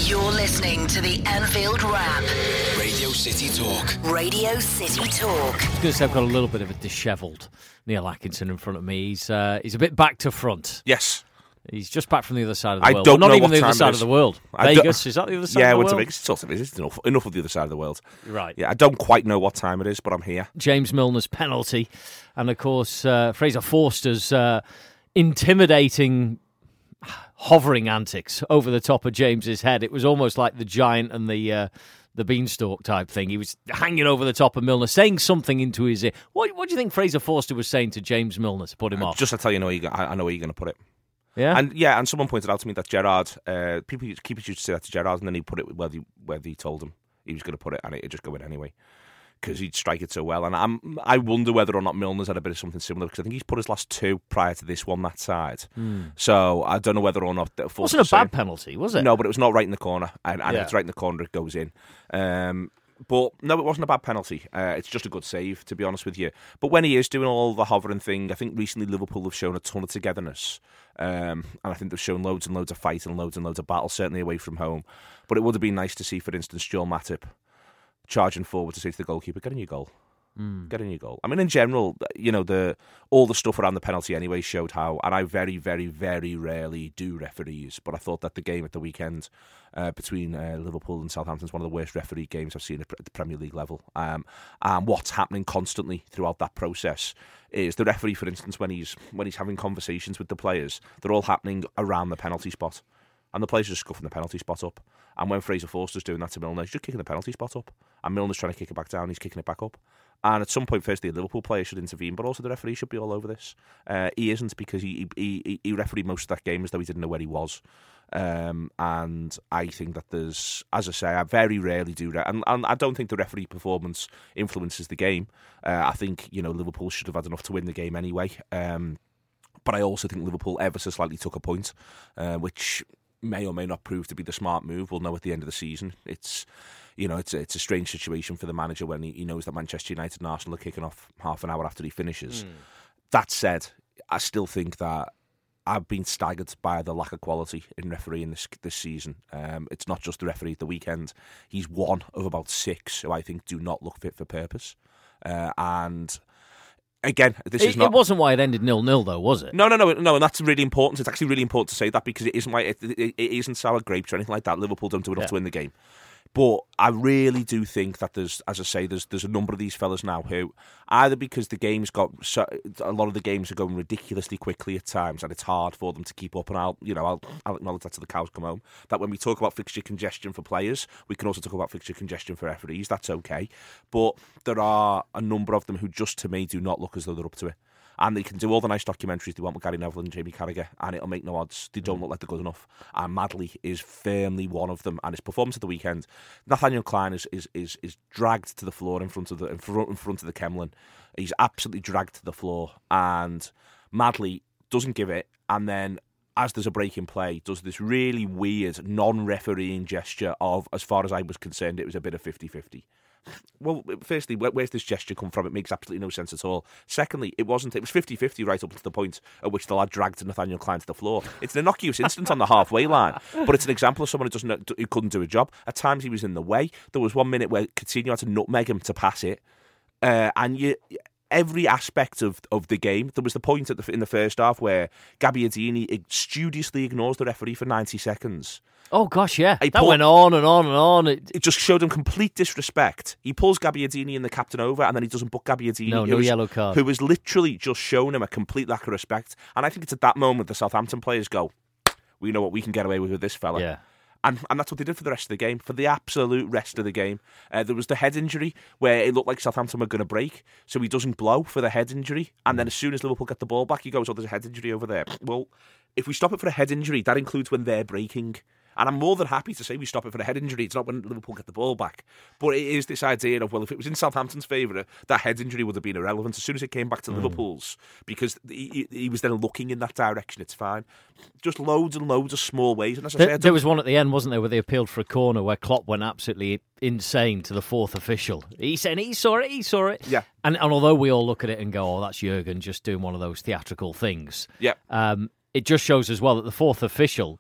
You're listening to the Anfield Wrap. Radio City Talk. Radio City Talk. I was going to say I've got a little bit of a dishevelled Neil Atkinson in front of me. He's a bit back to front. Yes. He's just back from the other side of the world. I don't well, not know even what the other time side it of is. the world. Vegas, is that the other side yeah, of the I went to world? Vegas. It's sort of it's enough of the other side of the world. Right. Yeah, I don't quite know what time it is, but I'm here. James Milner's penalty. And, of course, Fraser Forster's intimidating hovering antics over the top of James's head. It was almost like the giant and the beanstalk type thing. He was hanging over the top of Milner, saying something into his ear. What do you think Fraser Forster was saying to James Milner to put him off? Just to tell you, I know where you're going to put it. Yeah? And someone pointed out to me that Gerrard, keepers used to say that to Gerrard, and then he put it where he told him he was going to put it, and it'd just go in anyway, because he'd strike it so well. And I wonder whether or not Milner's had a bit of something similar, because I think he's put his last two prior to this one that side. So I don't know whether or not... It wasn't a bad penalty, was it? No, but it was not right in the corner, and if it's right in the corner, it goes in. But no, it wasn't a bad penalty. It's just a good save, to be honest with you. But when he is doing all the hovering thing, I think recently Liverpool have shown a ton of togetherness. And I think they've shown loads and loads of fight and loads of battle, certainly away from home. But it would have been nice to see, for instance, Joel Matip charging forward to say to the goalkeeper, get in your goal. Get in your goal. I mean, in general, all the stuff around the penalty anyway showed how, and I very, very, very rarely do referees, but I thought that the game at the weekend between Liverpool and Southampton is one of the worst referee games I've seen at the Premier League level. And what's happening constantly throughout that process is the referee, for instance, when he's having conversations with the players, they're all happening around the penalty spot. And the players are just scuffing the penalty spot up. And when Fraser Forster's doing that to Milner, he's just kicking the penalty spot up. And Milner's trying to kick it back down, he's kicking it back up. And at some point, firstly, a Liverpool player should intervene, but also the referee should be all over this. He isn't, because he refereed most of that game as though he didn't know where he was. And I think that there's, as I say, I very rarely do that. And I don't think the referee performance influences the game. I think, Liverpool should have had enough to win the game anyway. But I also think Liverpool ever so slightly took a point, which may or may not prove to be the smart move. We'll know at the end of the season. It's a strange situation for the manager when he knows that Manchester United and Arsenal are kicking off half an hour after he finishes. That said, I still think that I've been staggered by the lack of quality in refereeing this season. It's not just the referee at the weekend. He's one of about 6 who I think do not look fit for purpose. And again, this It wasn't why it ended 0-0, though, was it? No, and that's really important. It's actually really important to say that, because it isn't like it isn't sour grapes or anything like that. Liverpool don't do enough to win the game. But I really do think that there's a number of these fellas now who, either because the game's got a lot of the games are going ridiculously quickly at times, and it's hard for them to keep up. And I'll acknowledge that till the cows come home. That when we talk about fixture congestion for players, we can also talk about fixture congestion for referees. That's okay. But there are a number of them who, just to me, do not look as though they're up to it. And they can do all the nice documentaries they want with Gary Neville and Jamie Carragher, and it'll make no odds. They don't look like they're good enough. And Madley is firmly one of them. And his performance at the weekend, Nathaniel Klein is dragged to the floor in front of the Kemlin. He's absolutely dragged to the floor, and Madley doesn't give it. And then, as there's a break in play, does this really weird non-refereeing gesture of, as far as I was concerned, it was a bit of 50-50. Well, firstly, where's this gesture come from? It makes absolutely no sense at all. Secondly, it wasn't. It was 50-50 right up to the point at which the lad dragged Nathaniel Klein to the floor. It's an innocuous incident on the halfway line, but it's an example of someone who couldn't do a job. At times, he was in the way. There was 1 minute where Coutinho had to nutmeg him to pass it, every aspect of the game. There was the point in the first half where Gabbiadini studiously ignores the referee for 90 seconds. Oh, gosh, yeah. That went on and on and on. It just showed him complete disrespect. He pulls Gabbiadini and the captain over, and then he doesn't book Gabbiadini. No yellow card. Who was literally just showing him a complete lack of respect. And I think it's at that moment the Southampton players go, we know what we can get away with this fella. Yeah. And that's what they did for the rest of the game, for the absolute rest of the game. There was the head injury where it looked like Southampton were going to break, so he doesn't blow for the head injury. And then as soon as Liverpool get the ball back, he goes, oh, there's a head injury over there. Well, if we stop it for a head injury, that includes when they're breaking. And I'm more than happy to say we stop it for a head injury. It's not when Liverpool get the ball back. But it is this idea of, well, if it was in Southampton's favour, that head injury would have been irrelevant as soon as it came back to Liverpool's, because he was then looking in that direction. It's fine. Just loads and loads of small ways. And as I said, there was one at the end, wasn't there, where they appealed for a corner where Klopp went absolutely insane to the fourth official. He said he saw it. Yeah. And although we all look at it and go, oh, that's Jurgen just doing one of those theatrical things. Yeah. It just shows as well that the fourth official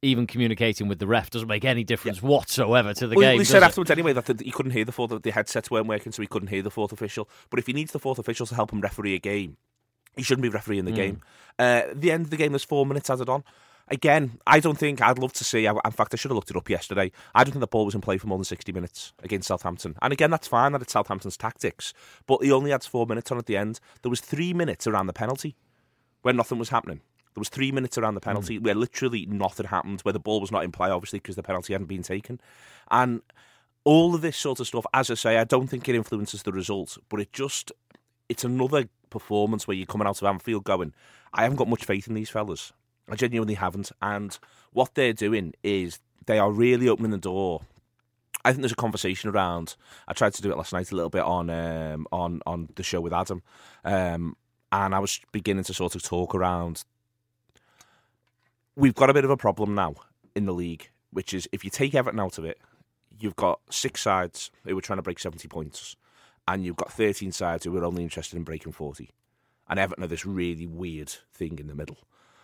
even communicating with the ref doesn't make any difference whatsoever to the game. He said afterwards anyway that he couldn't hear the headsets weren't working, so he couldn't hear the fourth official. But if he needs the fourth official to help him referee a game, he shouldn't be refereeing the game. At the end of the game, there's 4 minutes added on. Again, I don't think I'd love to see. In fact, I should have looked it up yesterday. I don't think the ball was in play for more than 60 minutes against Southampton. And again, that's fine that it's Southampton's tactics. But he only adds 4 minutes on at the end. There was 3 minutes around the penalty where nothing was happening. There was 3 minutes around the penalty where literally nothing happened, where the ball was not in play, obviously, because the penalty hadn't been taken. And all of this sort of stuff, as I say, I don't think it influences the result, but it's another performance where you're coming out of Anfield going, I haven't got much faith in these fellas. I genuinely haven't. And what they're doing is they are really opening the door. I think there's a conversation around. I tried to do it last night a little bit on the show with Adam, and I was beginning to sort of talk around. We've got a bit of a problem now in the league, which is if you take Everton out of it, you've got 6 sides who are trying to break 70 points, and you've got 13 sides who are only interested in breaking 40. And Everton are this really weird thing in the middle.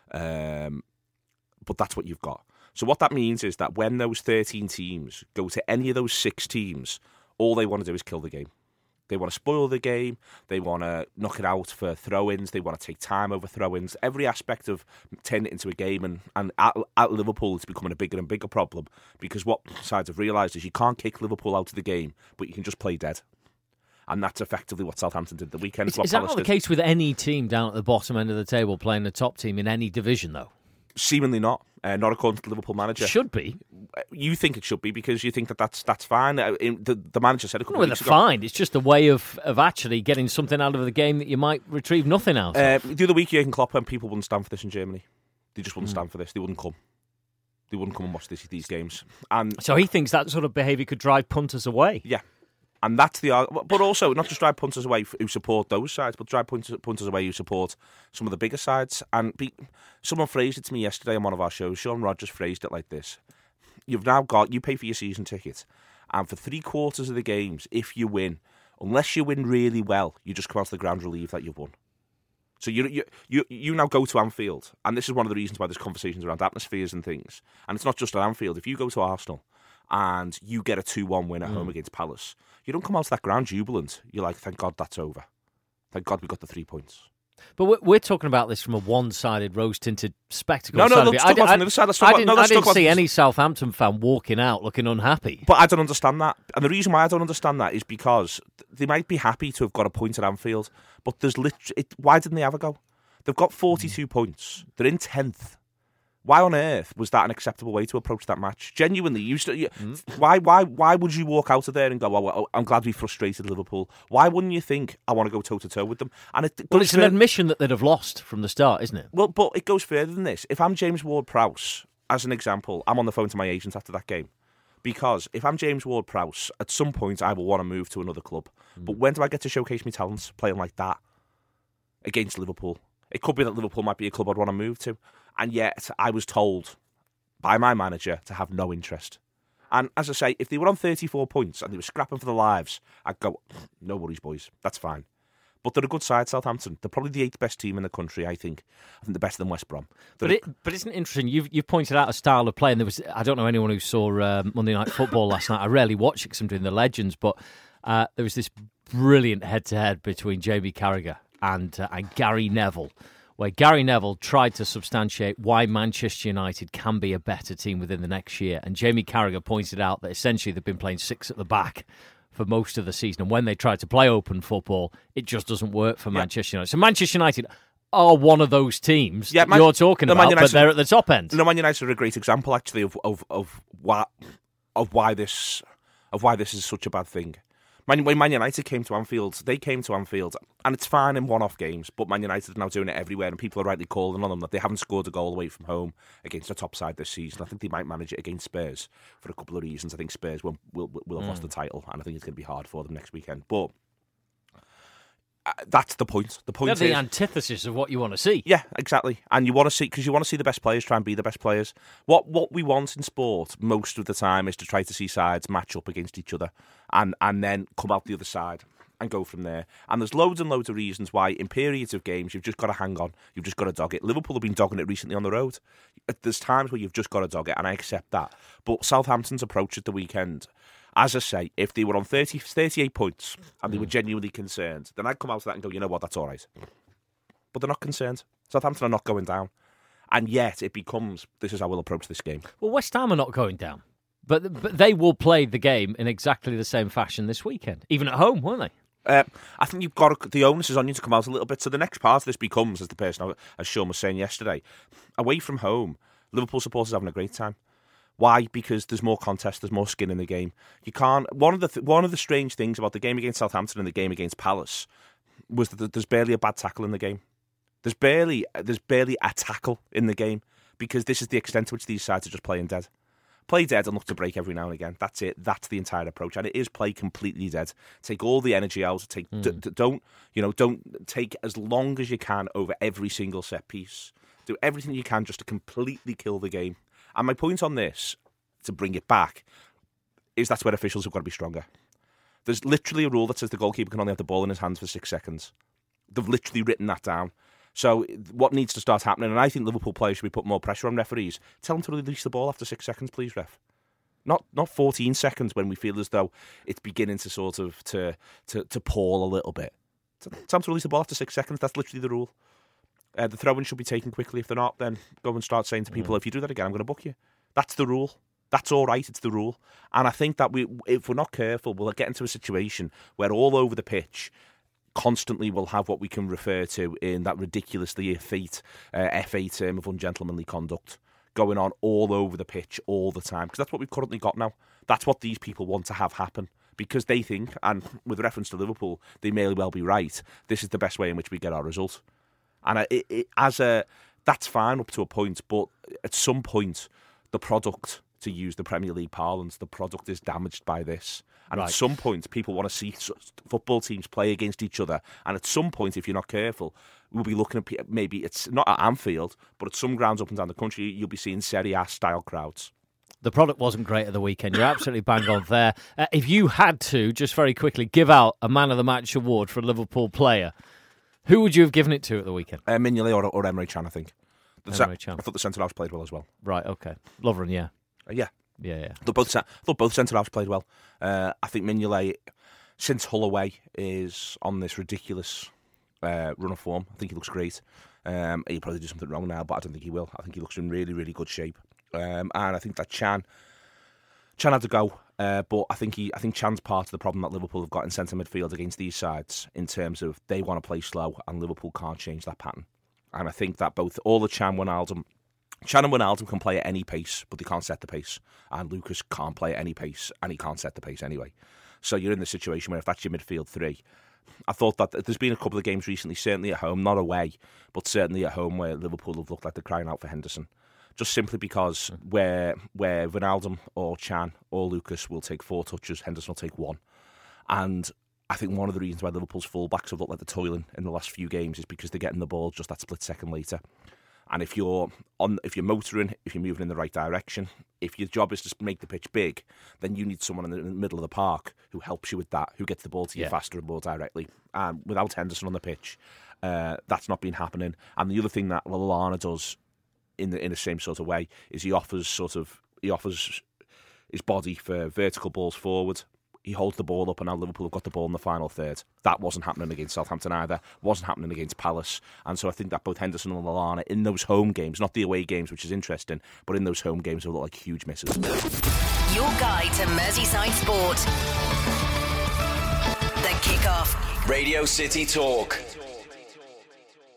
But that's what you've got. So what that means is that when those 13 teams go to any of those 6 teams, all they want to do is kill the game. They want to spoil the game. They want to knock it out for throw-ins. They want to take time over throw-ins. Every aspect of turning it into a game. And at Liverpool, it's becoming a bigger and bigger problem because what sides have realised is you can't kick Liverpool out of the game, but you can just play dead. And that's effectively what Southampton did the weekend. Is that not the case with any team down at the bottom end of the table playing the top team in any division, though? Seemingly not. Not according to the Liverpool manager. Should be. You think it should be because you think that's fine. The manager said a couple of weeks ago. Fine. It's just a way of actually getting something out of the game that you might retrieve nothing out of. The other week, Jurgen Klopp and people wouldn't stand for this in Germany. They just wouldn't stand for this. They wouldn't come. They wouldn't come and watch these games. And so he thinks that sort of behaviour could drive punters away. Yeah. And that's the argument. But also, not just drive punters away who support those sides, but drive punters away who support some of the bigger sides. And someone phrased it to me yesterday on one of our shows. Sean Rogers phrased it like this. You pay for your season ticket, and for 3/4 of the games, if you win, unless you win really well, you just come out to the ground relieved that you've won. So you now go to Anfield, and this is one of the reasons why there's conversations around atmospheres and things. And it's not just at Anfield. If you go to Arsenal and you get a 2-1 win at home against Palace, you don't come out to that ground jubilant. You're like, thank God that's over. Thank God we got the 3 points. But we're talking about this from a one-sided, rose-tinted spectacle. Let's talk about the other side. I didn't see any Southampton fan walking out looking unhappy. But I don't understand that. And the reason why I don't understand that is because they might be happy to have got a point at Anfield, but there's why didn't they have a go? They've got 42 points. They're in 10th. Why on earth was that an acceptable way to approach that match? Genuinely, why would you walk out of there and go, well, I'm glad we frustrated Liverpool? Why wouldn't you think, I want to go toe-to-toe with them? And it's an admission that they'd have lost from the start, isn't it? Well, but it goes further than this. If I'm James Ward-Prowse, as an example, I'm on the phone to my agent after that game. Because if I'm James Ward-Prowse, at some point I will want to move to another club. But when do I get to showcase my talents playing like that against Liverpool? It could be that Liverpool might be a club I'd want to move to. And yet, I was told by my manager to have no interest. And as I say, if they were on 34 points and they were scrapping for their lives, I'd go, no worries, boys, that's fine. But they're a good side, Southampton. They're probably the 8th best team in the country, I think. I think they're better than West Brom. But isn't it interesting? You've pointed out a style of play, and I don't know anyone who saw Monday Night Football last night. I rarely watch it because I'm doing the Legends, but there was this brilliant head-to-head between Jamie Carragher and Gary Neville, where Gary Neville tried to substantiate why Manchester United can be a better team within the next year. And Jamie Carragher pointed out that essentially they've been playing 6 at the back for most of the season. And when they try to play open football, it just doesn't work for Manchester United. So Manchester United are one of those teams you're talking about, but they're at the top end. Man United are a great example, actually, of why this is such a bad thing. When Man United came to Anfield, and it's fine in one-off games, but Man United are now doing it everywhere, and people are rightly calling on them that they haven't scored a goal away from home against a top side this season. I think they might manage it against Spurs for a couple of reasons. I think Spurs will have lost the title, and I think it's going to be hard for them next weekend. But that's the point. The point is the antithesis of what you want to see. Yeah, exactly. And you want to see, because you want to see the best players try and be the best players. What we want in sport most of the time is to try to see sides match up against each other and then come out the other side and go from there. And there's loads and loads of reasons why in periods of games you've just got to hang on. You've just got to dog it. Liverpool have been dogging it recently on the road. There's times where you've just got to dog it, and I accept that. But Southampton's approach at the weekend, as I say, if they were on 38 points and they were genuinely concerned, then I'd come out of that and go, you know what, that's all right. But they're not concerned. Southampton are not going down. And yet it becomes, this is how we'll approach this game. Well, West Ham are not going down. But they will play the game in exactly the same fashion this weekend, even at home, won't they? I think you've got the onus is on you to come out a little bit. So the next part of this becomes, as Sean was saying yesterday, away from home, Liverpool supporters are having a great time. Why? Because there's more contest, there's more skin in the game. You can't. One of the strange things about the game against Southampton and the game against Palace was that there's barely a bad tackle in the game. There's barely a tackle in the game because this is the extent to which these sides are just playing dead. Play dead and look to break every now and again. That's it. That's the entire approach, and it is play completely dead. Take all the energy out. Don't take as long as you can over every single set piece. Do everything you can just to completely kill the game. And my point on this, to bring it back, is that's where officials have got to be stronger. There's literally a rule that says the goalkeeper can only have the ball in his hands for 6 seconds. They've literally written that down. So what needs to start happening, and I think Liverpool players should be putting more pressure on referees, tell them to release the ball after 6 seconds, please, ref. Not 14 seconds when we feel as though it's beginning to sort of to pall a little bit. Tell them to release the ball after 6 seconds. That's literally the rule. The throw-in should be taken quickly. If they're not, then go and start saying to people, if you do that again, I'm going to book you. That's the rule. That's all right. It's the rule. And I think that if we're not careful, we'll get into a situation where all over the pitch, constantly will have what we can refer to in that ridiculously effete FA term of ungentlemanly conduct going on all over the pitch all the time. Because that's what we've currently got now. That's what these people want to have happen. Because they think, and with reference to Liverpool, they may well be right, this is the best way in which we get our result. And that's fine up to a point, but at some point, the product, to use the Premier League parlance, the product is damaged by this. And At some point, people want to see football teams play against each other. And at some point, if you're not careful, we'll be looking at maybe it's not at Anfield, but at some grounds up and down the country, you'll be seeing Serie A style crowds. The product wasn't great at the weekend. You're absolutely bang on there. If you had to, just very quickly, give out a Man of the Match award for a Liverpool player, who would you have given it to at the weekend? Mignolet or Emre Can, I think. Emre Can. I thought the centre-halves played well as well. Right, okay. Lovren, yeah. Yeah. Yeah. I thought both centre-halves played well. I think Mignolet, since Hull away, is on this ridiculous run of form. I think he looks great. He'll probably do something wrong now, but I don't think he will. I think he looks in really, really good shape. And I think that Can had to go, but I think Chan's part of the problem that Liverpool have got in centre midfield against these sides in terms of they want to play slow and Liverpool can't change that pattern. And I think that both all the Can and Wijnaldum can play at any pace, but they can't set the pace. And Lucas can't play at any pace, and he can't set the pace anyway. So you're in the situation where if that's your midfield three, I thought that there's been a couple of games recently, certainly at home, not away, but certainly at home where Liverpool have looked like they're crying out for Henderson. Just simply because where Wijnaldum or Can or Lucas will take 4 touches, Henderson will take 1. And I think one of the reasons why Liverpool's fullbacks have looked like they're toiling in the last few games is because they're getting the ball just that split second later. And if you're motoring, if you're moving in the right direction, if your job is to make the pitch big, then you need someone in the middle of the park who helps you with that, who gets the ball to you faster and more directly. And without Henderson on the pitch, that's not been happening. And the other thing that Lallana does in the same sort of way is he offers his body for vertical balls forward. He holds the ball up, and now Liverpool have got the ball in the final third. That wasn't happening against Southampton either. Wasn't happening against Palace. And so I think that both Henderson and Lallana in those home games, not the away games, which is interesting, but in those home games, will look like huge misses. Your guide to Merseyside sport. The Kickoff. Radio City Talk.